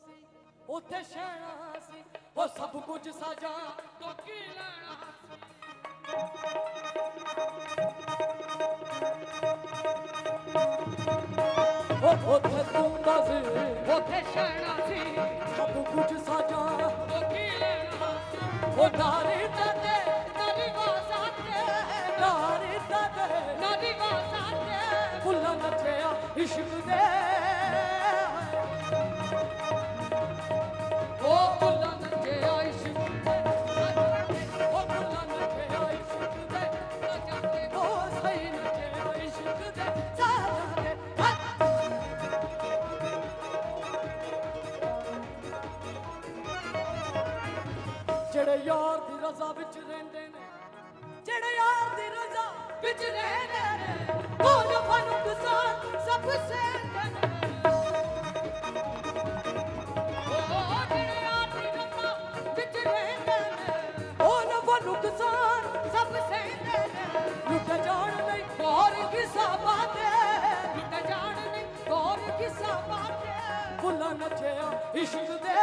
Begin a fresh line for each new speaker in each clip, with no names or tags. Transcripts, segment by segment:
सी उत्थे शहना सी वो सब कुछ साजा तो की लेना उत्थे तूंबा सी उत्थे शहना सी सब कुछ साजा तो की लेना वो नारी दे नारी वासाते नारी दे नारी वासाते फुल्ला नचया इश्क दे जेड़े यार दी रज़ा विच रहिंदे ने जेड़े यार दी रज़ा विच रहिंदे ने ओ नफा नुकसान सब सहंदे ने ओ जेड़े यार दी रज़ा विच रहिंदे ने ओ नफा नुकसान सब सहंदे ने लुट जाण नहीं गौर किसा बाते लुट जाण नहीं गौर किसा बाते भुला नचया इश्क दे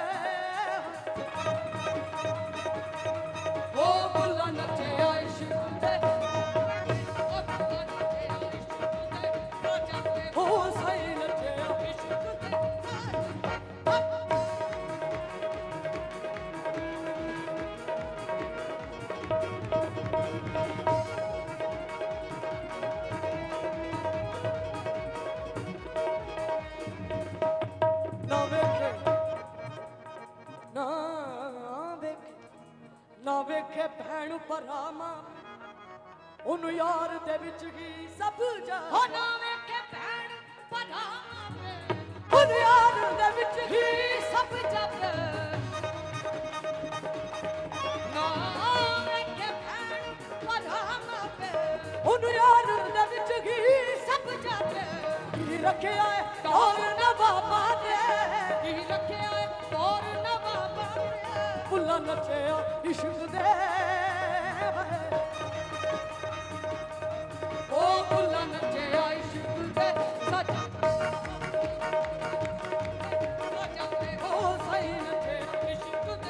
ना वेखे भैन भरावां उन्हूं यार दे विच ही सब जा हो ना वेखे भैन भरावां उन्हूं यार दे विच ही सब जग ना वेखे भैन भरावां उन्हूं यार दे विच ही सब जग की रखिया है और नवाबा दे की रखिया है और नवाबा दे भुला नचया इश्क दे ओ भुला नचया इश्क दे सजा ओ सही नचया इश्क दे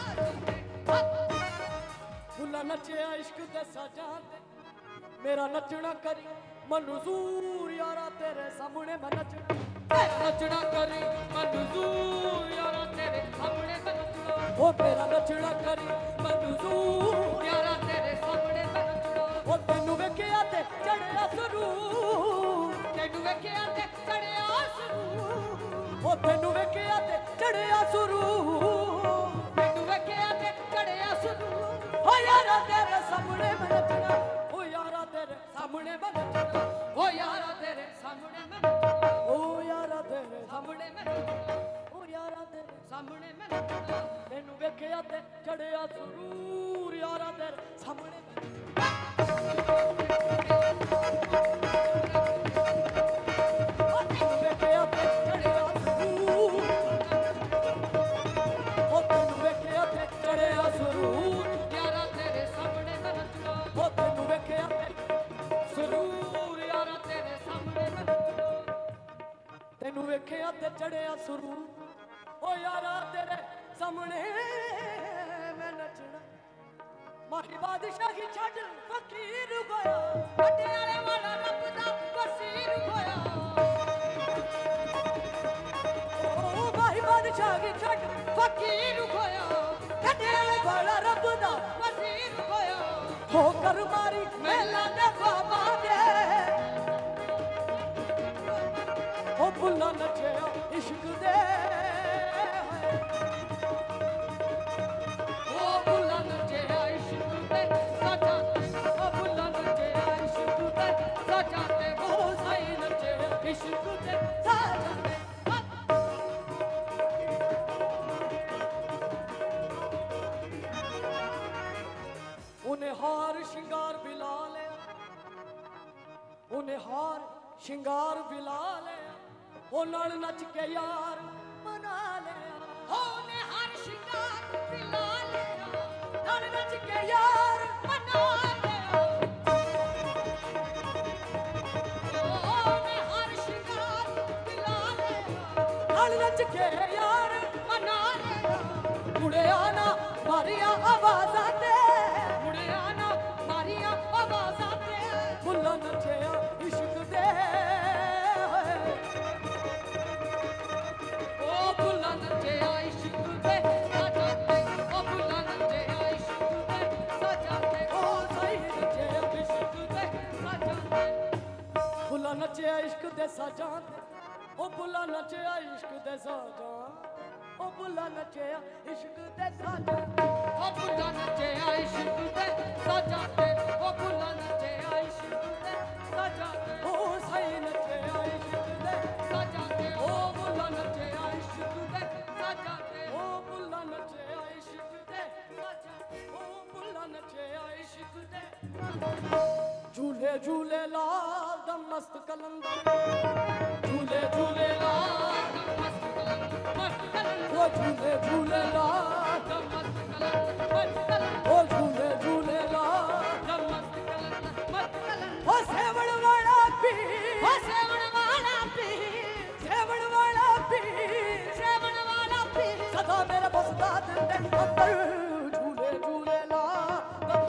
भुला नचया इश्क दे सजा दे मेरा नचना करी मंजूर यारा तेरे सामने मैं नचना करी मंजूर यारा तेरे सामने मैं नचना ओ मेरा नचना करी मंजूर यारा तेरे सामने मैं नचना ओ तेनू वेखिया ते चढ़िया सरूर तेनू वेखिया ते चढ़िया सरूर ओ तेनू वेखिया ते चढ़िया सरूर तेनू वेखिया ते चढ़िया सरूर ओ यारा तेरे सामने मैं नचना ओ यारा तेरे सामने मैं नचना ओ यारा तेरे सामने मैं नचना ओ यारा तेरे सामने मैं नचना ओ यारा तेरे सामने मैं नचना तेनू वेखिया ते चढ़िया सरूर यारा तेरे सामने तेनू वेखिया ते चढ़िया सरूर ओ यारा तेरे सामने मैं नचना माही बादशाही छड़ फकीर होया पटियाले वाला रब दा वसीर होया ओ माही बादशाही छड़ फकीर होया पटियाले वाला रब दा वसीर होया ठोकर मारी मेला दे बाबा दे ओ भुला नचया इश्क दे ओ भुला नचया इश्क दे सजा ओ भुला नचया इश्क दे सजा ते ओ सही नचया इश्क दे सजा ते उन्हें हार श्रृंगार बिला लिया उन्हें हार श्रृंगार बिला लिया ओ नाल नच के यार मना लिया ओ ने हर शिकार पिला लिया नाल नच के यार मना लिया ओ ने हर शिकार पिला लिया नाल रच के यार मना लेना मुड़िया ना मारिया आवाज़ां ते मुड़िया ना मारिया आवाज़ां ते फुल्ला नचया इश्क दे ओ फुल्ला नचया इश्क दे सजाते ओ फुल्ला नचया इश्क दे सजाते ओ सही नचया इश्क दे सजाते फुल्ला नचया इश्क दे सजाते ओ फुल्ला नचया इश्क दे सजाते ओ फुल्ला नचया इश्क दे सजाते ओ फुल्ला नचया इश्क दे सजाते ओ फुल्ला नचया इश्क दे सजाते ओ सही नचया इश्क दे सजाते ओ फुल्ला नचया इश्क दे सजाते ओ फुल्ला नचया इश्क दे सजाते ओ फुल्ला नचया इश्क दे झूले झूले लाल दम मस्त कलंदर झूले झूले लाल दम मस्त कलंदर ओ झूले झूले लाल दम मस्त कलंदर ओ झूले झूले लाल दम मस्त कलंदर ओ सेवण वाला पी ओ सेवण वाला पी सेवण वाला पी सेवण वाला पी सदा मेरा बसदा दिल दे अंदर झूले झूले लाल दम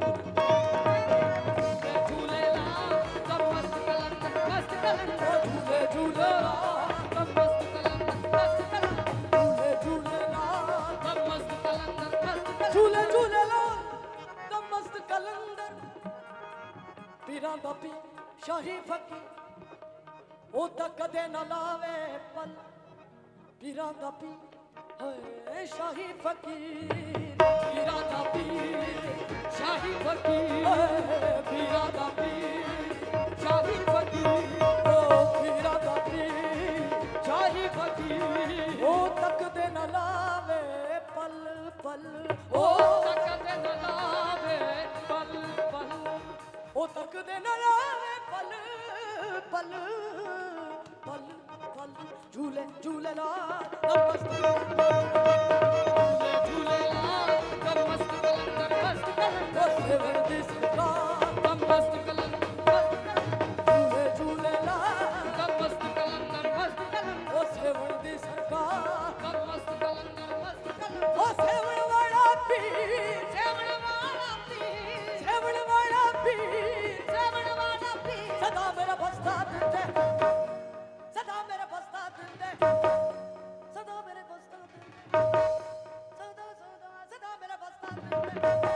झूले लाल दम मस्त कलंदर झूले झूले लाल दम मस्त कलंदर झूले झूले लाल दम मस्त कलंदर झूले झूले लाल दम मस्त कलंदर पीरां दा पी शाही फकीर ओ तां कदे ना लावे पल पीरां दा पी हाय शाही फकीर पीरां दा पी शाही फकीर पीरां दा पी शाही फकीर ओ पीरां दा पी शाही फकीर ओ तकदे न लावे पल पल ओ तकदे न लावे पल पल ओ तकदे न लावे पल पल पल पल झूले झूले लाल दम मस्त झूले झूले लाल दम मस्त कलंदर मस्त कलंदर सेवण दी सरकार दम मस्त कलंदर झूले झूले लाल दम मस्त कलंदर मस्त कलंदर ओ सेवण दी सरकार दम मस्त कलंदर मस्त कलंदर ओ सेवण वाला पीर सेवण वाला पीर सेवण वाला पीर सेवण वाला पीर सदा मेरा बसता दिल दे सदा मेरा बसता दिल दे सदा मेरे बसता दिल दे सदा सदा सदा मेरा बसता दिल दे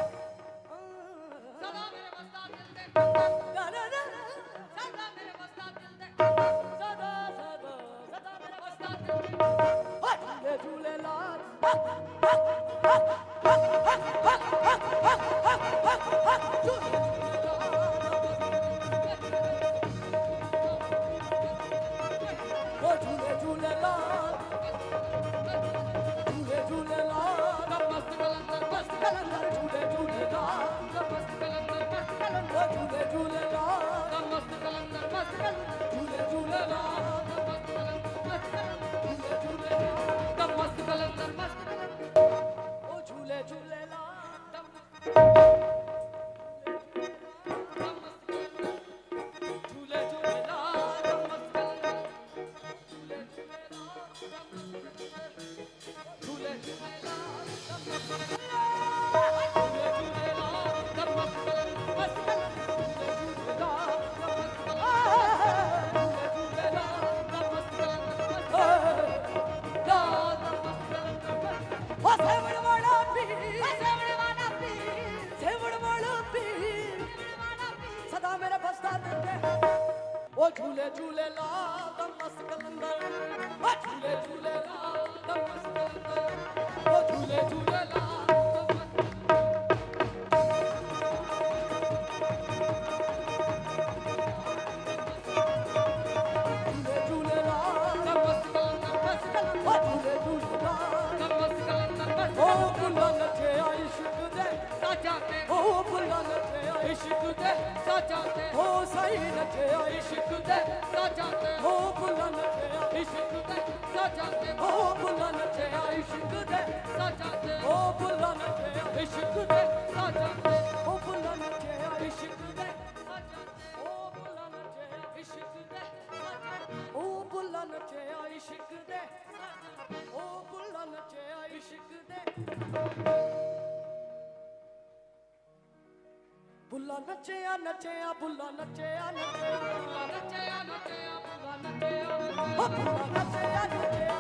सदा मेरे बसता दिल दे ना ना ना सदा मेरे बसता दिल दे सदा सदा सदा मेरे बसता दिल दे झूले झूले लाल झूले झूले लाल झूले झूले लाल दम मस्त कलंदर मस्त कलंदर झूले झूले लाल दम मस्त कलंदर मस्त कलंदर झूले झूले लाल दम मस्त कलंदर मस्त कलंदर झूले झूले लाल दम मस्त कलंदर मस्त कलंदर झूले झूले लाल दम मस्त कलंदर मस्त कलंदर ओ झूले झूले लाल दम झूले झूले लाल दम मस्त कलंदर झूले झूले लाल दम मस्त सदा मेरा बसता दिल दे ओ झूले झूले लाल दम मस्त कलंदर ओ झूले झूले लाल दम मस्त कलंदर ओ झूले झूले लाल झूले झूले लाल दम मस्त कलंदर मस्त कलंदर ओ झूले झूले लाल दम मस्त कलंदर मस्त ओ फुल्ला नचया इश्क दे सजाते ओ फुल्ला नचया इश्क दे सजाते ओ सही नचया इश्क दे सजाते ओ फुल्ला नचया इश्क दे सजाते ओ फुल्ला नचया इश्क दे सजाते ओ फुल्ला नचया इश्क दे सजाते ओ फुल्ला नचया इश्क दे सजाते ओ फुल्ला नचया इश्क दे सजाते ओ फुल्ला ਨੱਚਿਆ ਇਸ਼ਕ ਦੇ ਉਹ ਬੁੱਲਾ ਨੱਚਿਆ ਇਸ਼ਕ ਦੇ ਬੁੱਲਾ ਨੱਚਿਆ ਨੱਚਿਆ ਬੁੱਲਾ ਨੱਚਿਆ ਨੱਚਿਆ ਬੁੱਲਾ ਨੱਚਿਆ ਨੱਚਿਆ ਬੁੱਲਾ ਨੱਚਿਆ ਨੱਚਿਆ